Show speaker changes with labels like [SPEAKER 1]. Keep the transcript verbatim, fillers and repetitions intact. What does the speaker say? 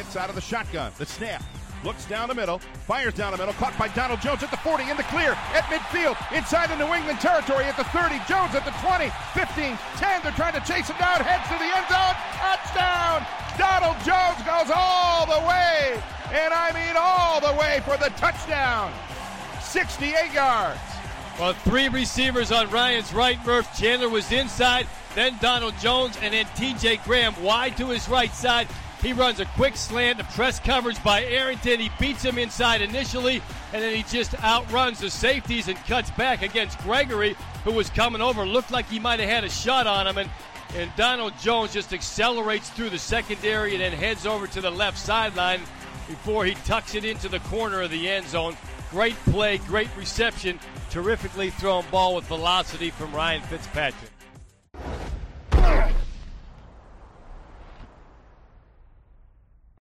[SPEAKER 1] Gets out of the shotgun. The snap. Looks down the middle. Fires down the middle. Caught by Donald Jones at the forty. In the clear. At midfield. Inside the New England territory at the thirty. Jones at the twenty. fifteen. ten. They're trying to chase him down. Heads to the end zone. Touchdown. Donald Jones goes all the way. And I mean all the way for the touchdown. sixty-eight yards.
[SPEAKER 2] Well, three receivers on Ryan's right. Murph Chandler was inside. Then Donald Jones. And then T J Graham wide to his right side. He runs a quick slant to press coverage by Arrington. He beats him inside initially, and then he just outruns the safeties and cuts back against Gregory, who was coming over. Looked like he might have had a shot on him, and, and Donald Jones just accelerates through the secondary and then heads over to the left sideline before he tucks it into the corner of the end zone. Great play, great reception, terrifically thrown ball with velocity from Ryan Fitzpatrick.